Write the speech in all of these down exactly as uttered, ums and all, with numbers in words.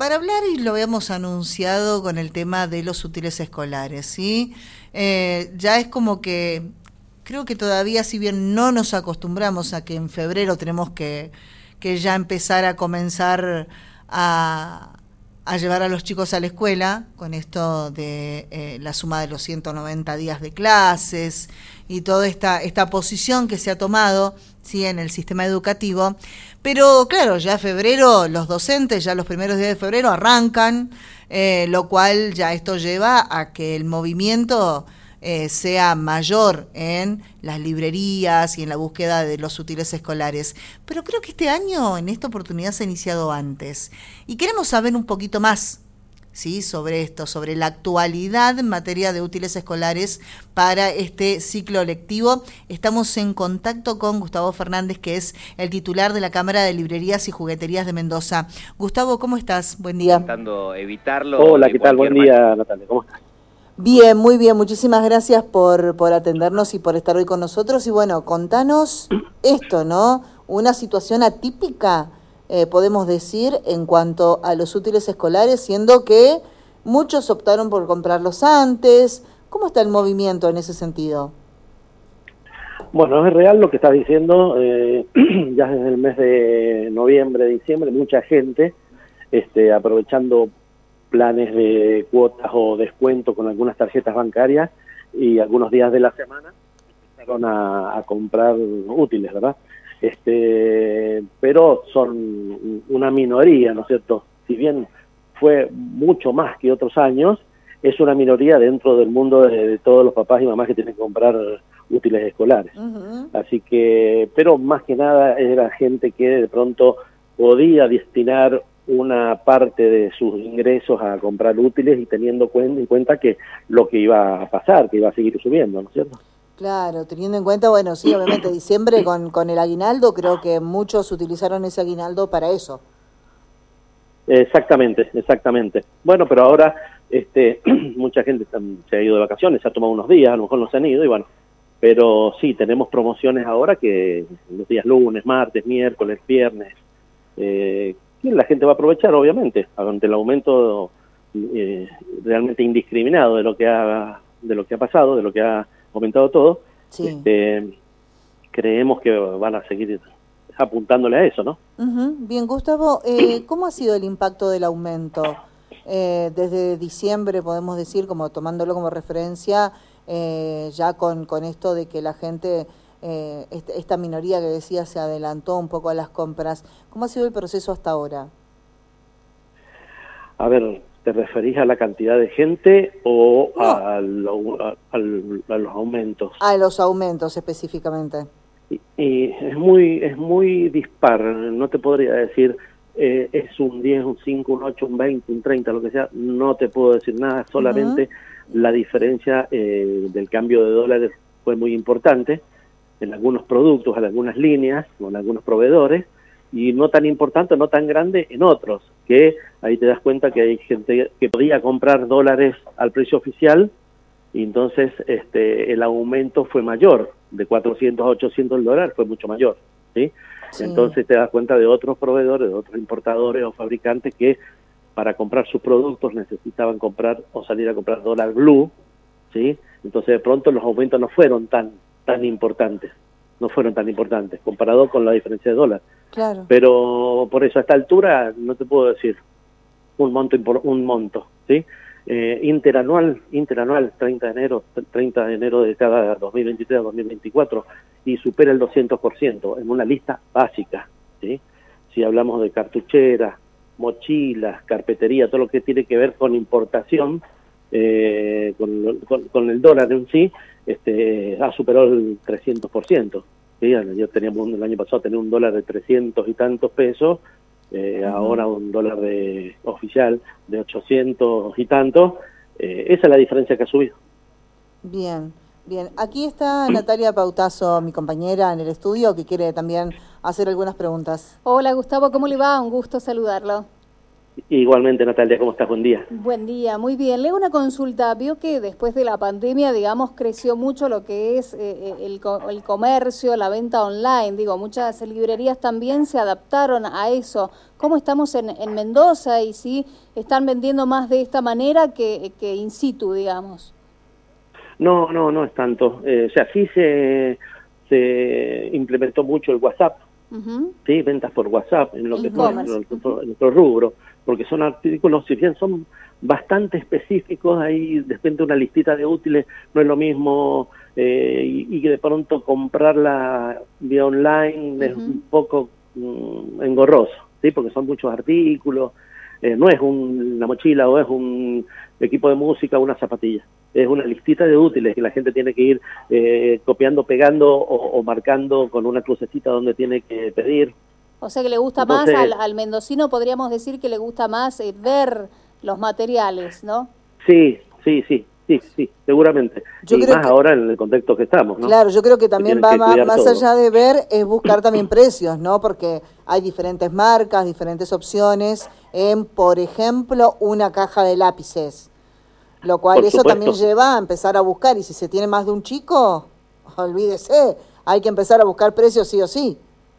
para hablar, y lo habíamos anunciado con el tema de los útiles escolares, ¿sí? Eh, ya es como que, creo que todavía, si bien no nos acostumbramos a que en febrero tenemos que, que ya empezar a comenzar a, a llevar a los chicos a la escuela, con esto de eh, la suma de los ciento noventa días de clases y toda esta, esta posición que se ha tomado, ¿sí?, en el sistema educativo. Pero claro, ya febrero, los docentes, ya los primeros días de febrero arrancan, eh, lo cual ya esto lleva a que el movimiento eh, sea mayor en las librerías y en la búsqueda de los útiles escolares. Pero creo que este año, en esta oportunidad, se ha iniciado antes. Y queremos saber un poquito más, ¿sí?, sobre esto, sobre la actualidad en materia de útiles escolares para este ciclo lectivo. Estamos en contacto con Gustavo Fernández, que es el titular de la Cámara de Librerías y Jugueterías de Mendoza. Gustavo, ¿cómo estás? Buen día. Intentando evitarlo. Hola, ¿qué tal? Buen día, Natalia. ¿Cómo estás? Bien, muy bien. Muchísimas gracias por, por atendernos y por estar hoy con nosotros. Y bueno, contanos esto, ¿no? Una situación atípica, Eh, podemos decir, en cuanto a los útiles escolares, siendo que muchos optaron por comprarlos antes. ¿Cómo está el movimiento en ese sentido? Bueno, es real lo que estás diciendo. Eh, ya desde el mes de noviembre, diciembre, mucha gente este, aprovechando planes de cuotas o descuento con algunas tarjetas bancarias y algunos días de la semana empezaron a, a comprar útiles, ¿verdad? Este, pero son una minoría, ¿no es cierto? Si bien fue mucho más que otros años, es una minoría dentro del mundo de, de todos los papás y mamás que tienen que comprar útiles escolares. Uh-huh. Así que, pero más que nada era gente que de pronto podía destinar una parte de sus ingresos a comprar útiles y teniendo en cuenta que lo que iba a pasar, que iba a seguir subiendo, ¿no es cierto? Claro, teniendo en cuenta, bueno, sí, obviamente diciembre con, con el aguinaldo, creo que muchos utilizaron ese aguinaldo para eso. Exactamente, exactamente. Bueno, pero ahora este, mucha gente se ha ido de vacaciones, se ha tomado unos días, a lo mejor no se han ido, y bueno, pero sí, tenemos promociones ahora que los días lunes, martes, miércoles, viernes, eh, que la gente va a aprovechar, obviamente, ante el aumento eh, realmente indiscriminado de lo que ha, de lo que ha pasado, de lo que ha aumentado todo. Sí. Este, creemos que van a seguir apuntándole a eso, ¿no? Uh-huh. Bien, Gustavo, eh, ¿cómo ha sido el impacto del aumento? Eh, desde diciembre, podemos decir, como tomándolo como referencia, eh, ya con, con esto de que la gente, eh, este, esta minoría que decía, se adelantó un poco a las compras. ¿Cómo ha sido el proceso hasta ahora? A ver, ¿te referís a la cantidad de gente o no. a, lo, a, a, a los aumentos? A los aumentos específicamente. Y, y es muy es muy dispar, no te podría decir eh, es un diez, un cinco, un ocho, un veinte, un treinta, lo que sea, no te puedo decir nada, solamente uh-huh. la diferencia eh, del cambio de dólares fue muy importante en algunos productos, en algunas líneas, o en algunos proveedores, y no tan importante, no tan grande en otros, que ahí te das cuenta que hay gente que podía comprar dólares al precio oficial, y entonces este el aumento fue mayor, de cuatrocientos a ochocientos dólares fue mucho mayor, ¿sí? Sí. Entonces te das cuenta de otros proveedores, de otros importadores o fabricantes que para comprar sus productos necesitaban comprar o salir a comprar dólar blue, ¿sí? Entonces de pronto los aumentos no fueron tan tan importantes, no fueron tan importantes comparado con la diferencia de dólar. Claro. Pero por eso a esta altura no te puedo decir un monto un monto, ¿sí? Eh, interanual, interanual, treinta de enero, treinta de enero de cada dos mil veintitrés a dos mil veinticuatro, y supera el doscientos por ciento en una lista básica, ¿sí? Si hablamos de cartucheras, mochilas, carpetería, todo lo que tiene que ver con importación, eh, con, con, con el dólar en sí, este, ha superado el trescientos por ciento. ¿Sí? Yo teníamos, el año pasado tenía un dólar de trescientos y tantos pesos, Eh, uh-huh. ahora un dólar de oficial de ochocientos y tanto, eh, esa es la diferencia que ha subido. Bien, bien. Aquí está Natalia Pautazo, mi compañera en el estudio, que quiere también hacer algunas preguntas. Hola Gustavo, ¿cómo le va? Un gusto saludarlo. Igualmente, Natalia, ¿cómo estás? Buen día. Buen día, muy bien. Le hago una consulta. Vio que después de la pandemia, digamos, creció mucho lo que es eh, el, el comercio, la venta online. Digo, muchas librerías también se adaptaron a eso. ¿Cómo estamos en, en Mendoza y si están vendiendo más de esta manera que, que in situ, digamos? No, no, no es tanto. Eh, o sea, sí se, se implementó mucho el WhatsApp. Uh-huh. Sí, ventas por WhatsApp en lo que es nuestro rubro, porque son artículos, si bien son bastante específicos, ahí depende de una listita de útiles, no es lo mismo, eh, y, y que de pronto comprarla vía online uh-huh. es un poco mm, engorroso, sí, porque son muchos artículos, eh, no es un, una mochila o es un equipo de música o una zapatilla. Es una listita de útiles que la gente tiene que ir eh, copiando, pegando o, o marcando con una crucecita donde tiene que pedir. O sea que le gusta Entonces, más al, al mendocino, podríamos decir que le gusta más eh, ver los materiales, ¿no? Sí, sí, sí, sí, sí, seguramente. Yo y creo más que, ahora en el contexto que estamos, ¿no? Claro, yo creo que también va que más, más allá de ver, es buscar también precios, ¿no? Porque hay diferentes marcas, diferentes opciones en, por ejemplo, una caja de lápices. Lo cual Por eso supuesto. también lleva a empezar a buscar, y si se tiene más de un chico, olvídese, hay que empezar a buscar precios sí o sí.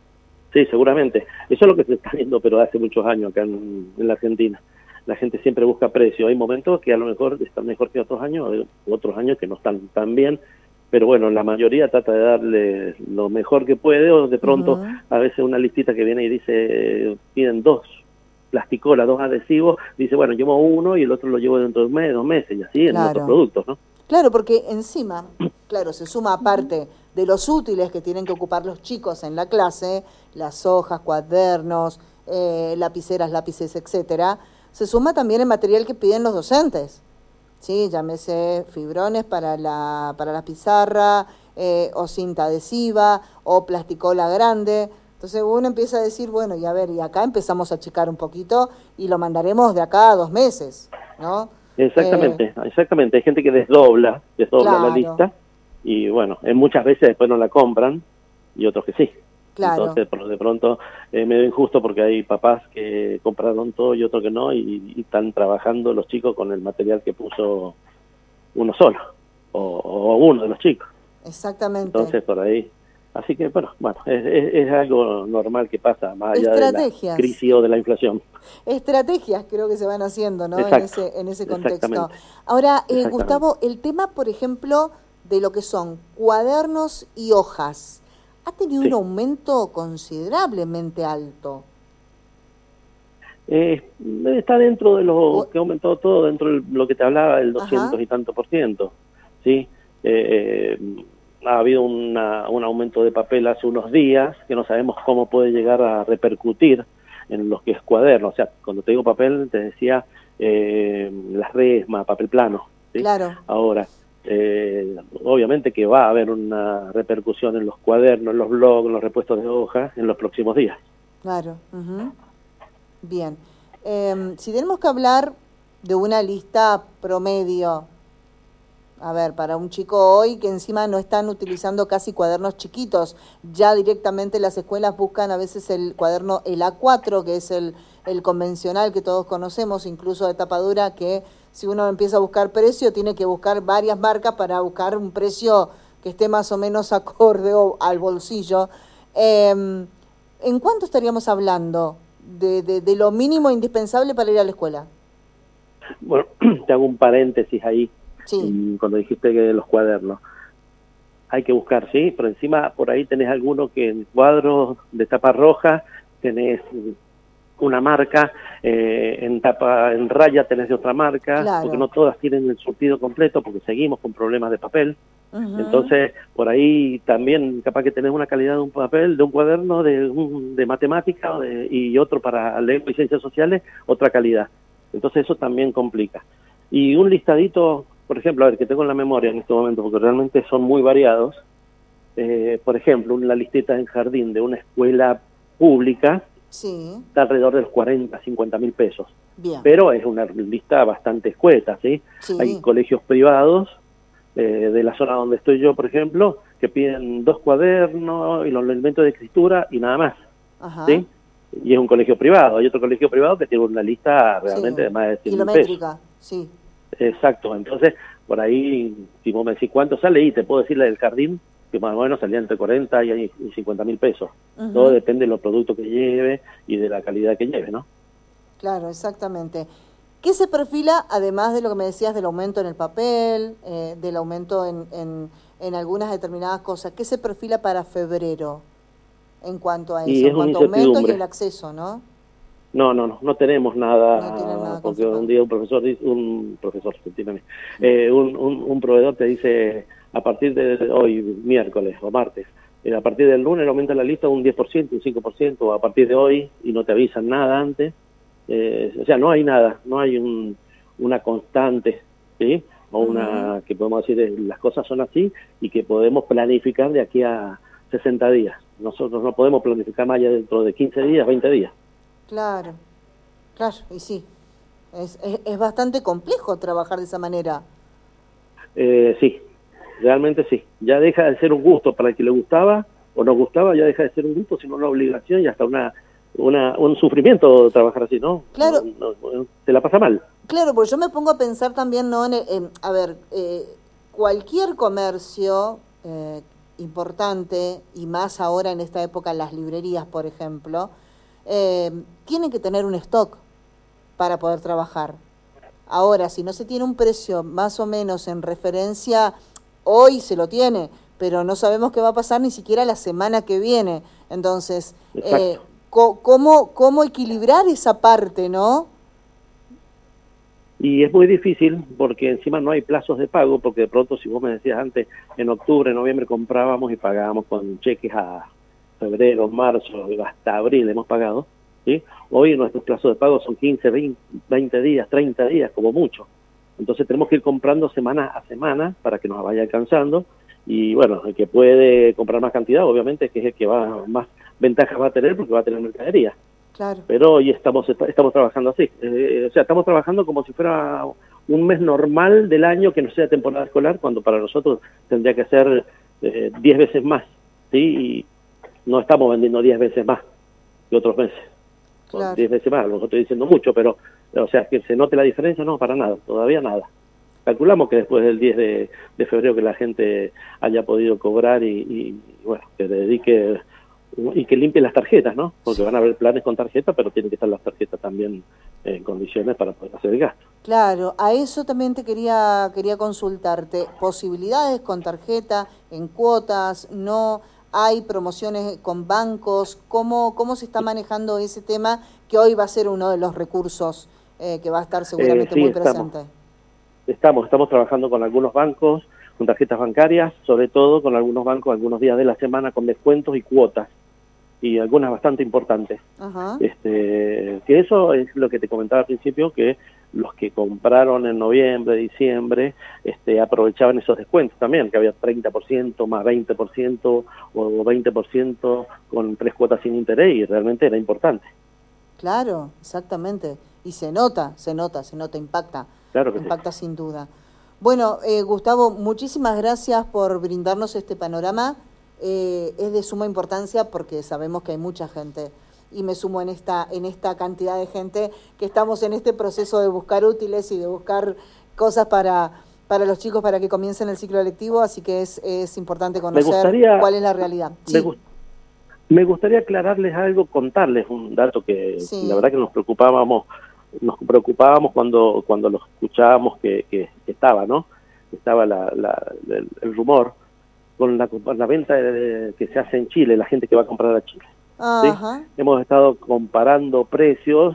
Sí, seguramente. Eso es lo que se está viendo, pero hace muchos años acá en, en la Argentina. La gente siempre busca precio. Hay momentos que a lo mejor están mejor que otros años, hay otros años que no están tan bien, pero bueno, la mayoría trata de darle lo mejor que puede, o de pronto uh-huh. a veces una listita que viene y dice, piden dos plasticola, dos adhesivos, dice, bueno, llevo uno y el otro lo llevo dentro de un mes, dos meses, y así claro. en otros productos, ¿no? Claro, porque encima, claro, se suma aparte de los útiles que tienen que ocupar los chicos en la clase, las hojas, cuadernos, eh, lapiceras, lápices, etcétera, se suma también el material que piden los docentes, ¿sí? Llámese fibrones para la, para la pizarra, eh, o cinta adhesiva, o plasticola grande. Entonces uno empieza a decir, bueno, y a ver, y acá empezamos a checar un poquito y lo mandaremos de acá a dos meses, ¿no? Exactamente, eh, exactamente. Hay gente que desdobla, desdobla claro. la lista y bueno, en muchas veces después no la compran y otros que sí. Claro. Entonces, por de pronto, es eh, medio injusto porque hay papás que compraron todo y otros que no y, y están trabajando los chicos con el material que puso uno solo o, o uno de los chicos. Exactamente. Entonces, por ahí... Así que, bueno, bueno es, es, es algo normal que pasa más allá de la crisis o de la inflación. Estrategias creo que se van haciendo, ¿no? Exacto. En ese, en ese contexto. Ahora, eh, Gustavo, el tema, por ejemplo, de lo que son cuadernos y hojas, ha tenido sí. un aumento considerablemente alto. Eh, está dentro de lo que ha aumentado todo, dentro de lo que te hablaba, el doscientos Ajá. y tanto por ciento, ¿sí? Eh, eh, ha habido una, un aumento de papel hace unos días que no sabemos cómo puede llegar a repercutir en lo que es cuaderno. O sea, cuando te digo papel, te decía eh, las resmas, papel plano. ¿sí? Claro. Ahora, eh, obviamente que va a haber una repercusión en los cuadernos, en los blogs, en los repuestos de hojas en los próximos días. Claro. Uh-huh. Bien. Eh, si tenemos que hablar de una lista promedio, a ver, para un chico hoy que encima no están utilizando casi cuadernos chiquitos, ya directamente las escuelas buscan a veces el cuaderno, el A cuatro, que es el, el convencional que todos conocemos, incluso de tapa dura, que si uno empieza a buscar precio, tiene que buscar varias marcas para buscar un precio que esté más o menos acorde al bolsillo. Eh, ¿En cuánto estaríamos hablando de, de, de lo mínimo indispensable para ir a la escuela? Bueno, te hago un paréntesis ahí. Sí. Cuando dijiste que los cuadernos hay que buscar, sí, pero encima por ahí tenés alguno que en cuadros de tapa roja tenés una marca, eh, en tapa en raya tenés de otra marca, claro. porque no todas tienen el surtido completo, porque seguimos con problemas de papel. Uh-huh. Entonces por ahí también capaz que tenés una calidad de un papel, de un cuaderno de, un, de matemática de, y otro para lengua y ciencias sociales, otra calidad. Entonces eso también complica. Y un listadito, por ejemplo, a ver, que tengo en la memoria en este momento, porque realmente son muy variados. Eh, por ejemplo, una listita en jardín de una escuela pública sí. está alrededor de los cuarenta, cincuenta mil pesos. Bien. Pero es una lista bastante escueta, ¿sí? Sí. Hay colegios privados eh, de la zona donde estoy yo, por ejemplo, que piden dos cuadernos y los elementos de escritura y nada más. Ajá. ¿Sí? y es un colegio privado. Hay otro colegio privado que tiene una lista realmente sí, de más de cien mil kilométrica, pesos. sí. Exacto, entonces por ahí, si vos me decís cuánto sale, y te puedo decir la del jardín, que más o menos salía entre cuarenta y cincuenta mil pesos. Uh-huh. Todo depende de los productos que lleve y de la calidad que lleve, ¿no? Claro, exactamente. ¿Qué se perfila, además de lo que me decías del aumento en el papel, eh, del aumento en, en, en algunas determinadas cosas? ¿Qué se perfila para febrero en cuanto a eso? Y en cuanto a aumentos y el acceso, ¿no? No, no, no, no tenemos nada, no tienen nada porque un día un profesor, un profesor, eh, un, un, un proveedor te dice, a partir de hoy, miércoles o martes, eh, a partir del lunes aumenta la lista un diez por ciento, un cinco por ciento, a partir de hoy, y no te avisan nada antes. Eh, o sea, no hay nada, no hay un, una constante, ¿sí? O una, uh-huh. que podemos decir, las cosas son así y que podemos planificar de aquí a sesenta días. Nosotros no podemos planificar más allá dentro de quince días, veinte días. Claro, claro, y sí, es, es, es bastante complejo trabajar de esa manera. Eh, sí, realmente sí. Ya deja de ser un gusto para el que le gustaba o no gustaba, ya deja de ser un gusto, sino una obligación y hasta una... Una, un sufrimiento trabajar así, ¿no? Claro. No, no, no, te la pasa mal. Claro, porque yo me pongo a pensar también, ¿no? En, en, a ver, eh, cualquier comercio eh, importante, y más ahora en esta época las librerías, por ejemplo, eh, tienen que tener un stock para poder trabajar. Ahora, si no se tiene un precio más o menos en referencia, hoy se lo tiene, pero no sabemos qué va a pasar ni siquiera la semana que viene. Entonces, eh, ¿Cómo, ¿Cómo equilibrar esa parte, no? Y es muy difícil porque encima no hay plazos de pago, porque de pronto, si vos me decías antes, en octubre, noviembre comprábamos y pagábamos con cheques a febrero, marzo, hasta abril hemos pagado, ¿sí? Hoy nuestros plazos de pago son quince, veinte días, treinta días, como mucho. Entonces tenemos que ir comprando semana a semana para que nos vaya alcanzando. Y bueno, el que puede comprar más cantidad, obviamente, que es el que va más ventajas va a tener porque va a tener mercadería. Claro. Pero hoy estamos estamos trabajando así. Eh, o sea, estamos trabajando como si fuera un mes normal del año que no sea temporada escolar, cuando para nosotros tendría que ser eh, diez veces más, ¿sí? Y no estamos vendiendo diez veces más que otros meses. Claro. diez veces más, a lo mejor estoy diciendo mucho, pero, o sea, que se note la diferencia, no, para nada, todavía nada. Calculamos que después del diez de, de febrero que la gente haya podido cobrar y, y bueno, que dedique y que limpie las tarjetas, ¿no? Porque van a haber planes con tarjeta, pero tienen que estar las tarjetas también en condiciones para poder hacer el gasto. Claro, a eso también te quería quería consultarte. ¿Posibilidades con tarjeta, en cuotas, no? ¿Hay promociones con bancos? ¿Cómo, cómo se está manejando ese tema que hoy va a ser uno de los recursos eh, que va a estar seguramente eh, sí, muy estamos. presente? Estamos, estamos trabajando con algunos bancos, con tarjetas bancarias, sobre todo con algunos bancos algunos días de la semana con descuentos y cuotas, y algunas bastante importantes. Ajá. Este, que eso es lo que te comentaba al principio, que los que compraron en noviembre, diciembre, este, aprovechaban esos descuentos también, que había treinta por ciento más veinte por ciento o veinte por ciento con tres cuotas sin interés, y realmente era importante. Claro, exactamente. Y se nota, se nota, se nota, impacta. Claro que impacta sí. Sin duda. Bueno, eh, Gustavo, muchísimas gracias por brindarnos este panorama. Eh, es de suma importancia porque sabemos que hay mucha gente, y me sumo en esta en esta cantidad de gente que estamos en este proceso de buscar útiles y de buscar cosas para para los chicos para que comiencen el ciclo lectivo, así que es, es importante conocer gustaría, cuál es la realidad. Sí. Me, gust me gustaría aclararles algo, contarles un dato que sí. La verdad que nos preocupábamos nos preocupábamos cuando cuando lo escuchábamos que, que, que estaba, ¿no? Estaba la, la, el, el rumor con la, la venta de, que se hace en Chile, la gente que va a comprar a Chile. Ajá. ¿Sí? Hemos estado comparando precios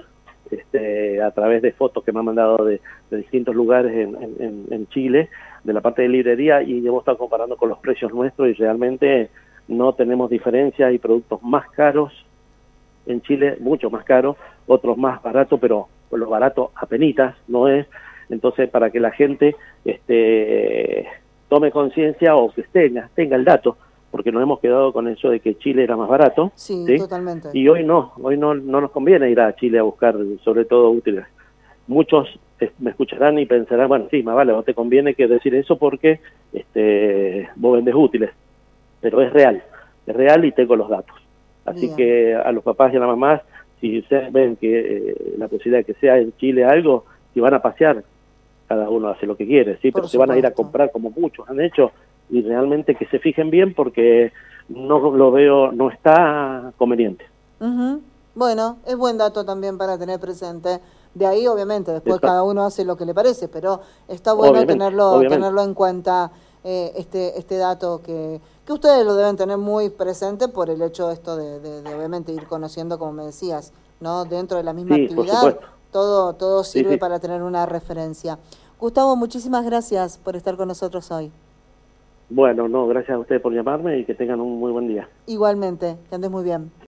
este, a través de fotos que me han mandado de, de distintos lugares en, en, en Chile, de la parte de librería, y hemos estado comparando con los precios nuestros y realmente no tenemos diferencia. Hay productos más caros en Chile, mucho más caros, otros más baratos, pero lo barato apenitas no es. Entonces, para que la gente este, tome conciencia o que tenga, tenga el dato, porque nos hemos quedado con eso de que Chile era más barato. Sí, ¿sí? Totalmente. Y hoy no, hoy no, no nos conviene ir a Chile a buscar sobre todo útiles. Muchos me escucharán y pensarán, bueno, sí, más vale, no te conviene que decir eso porque este, vos vendes útiles, pero es real, es real y tengo los datos. Así Bien. que a los papás y a las mamás si se ven que eh, la posibilidad de que sea en Chile algo, si van a pasear, cada uno hace lo que quiere, sí, pero se van a ir a comprar como muchos han hecho, y realmente que se fijen bien porque no lo veo, no está conveniente. Uh-huh. Bueno, es buen dato también para tener presente. De ahí, obviamente, después Exacto. cada uno hace lo que le parece, pero está bueno obviamente, tenerlo obviamente. tenerlo en cuenta, eh, este este dato que, que ustedes lo deben tener muy presente por el hecho esto de, de, de obviamente ir conociendo, como me decías, ¿no? Dentro de la misma sí, actividad, todo todo sirve sí, sí. para tener una referencia. Gustavo, muchísimas gracias por estar con nosotros hoy. Bueno, no, gracias a ustedes por llamarme y que tengan un muy buen día. Igualmente, que andes muy bien.